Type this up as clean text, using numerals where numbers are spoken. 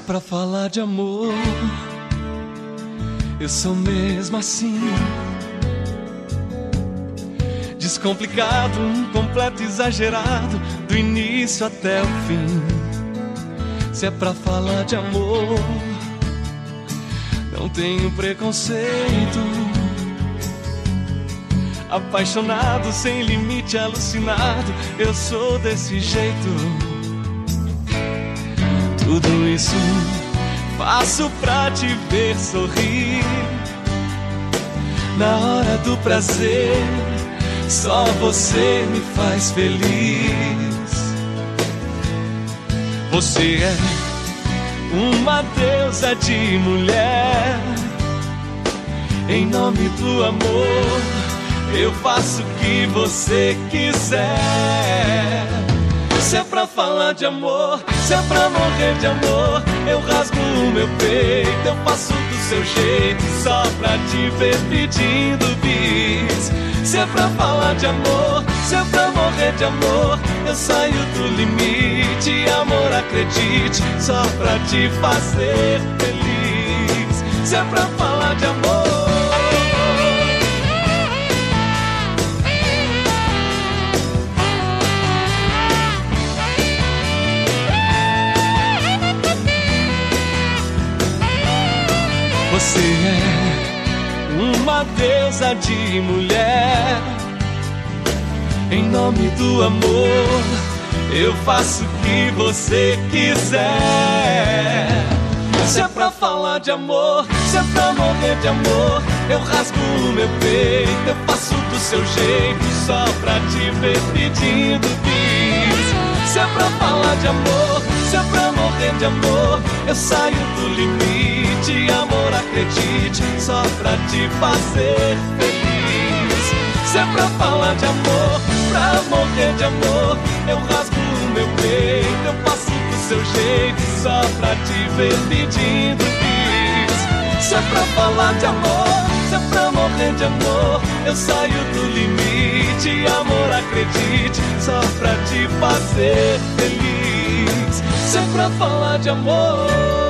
pra falar de amor, eu sou mesmo assim, descomplicado, um completo exagerado, do início até o fim. Se é pra falar de amor, não tenho preconceito. Apaixonado, sem limite, alucinado, eu sou desse jeito. Tudo isso faço pra te ver sorrir. Na hora do prazer, só você me faz feliz. Você é uma deusa de mulher. Em nome do amor, eu faço o que você quiser. Se é pra falar de amor, se é pra morrer de amor, eu rasgo o meu peito, eu faço do seu jeito, só pra te ver pedindo bis. Se é pra falar de amor, se é pra morrer de amor, eu saio do limite, amor, acredite, só pra te fazer feliz. Se é pra falar de amor, você é uma deusa de mulher. Em nome do amor, eu faço o que você quiser. Se é pra falar de amor, se é pra morrer de amor, eu rasgo o meu peito, eu faço do seu jeito, só pra te ver pedindo bis. Se é pra falar de amor, se é pra morrer de amor, eu saio do limite, amor, acredite, só pra te fazer feliz. Se é pra falar de amor, pra morrer de amor, eu rasgo o meu peito, eu faço do seu jeito, só pra te ver pedindo bis. Se é pra falar de amor, se é pra morrer de amor, eu saio do limite, amor, acredite, só pra te fazer feliz. Se é pra falar de amor,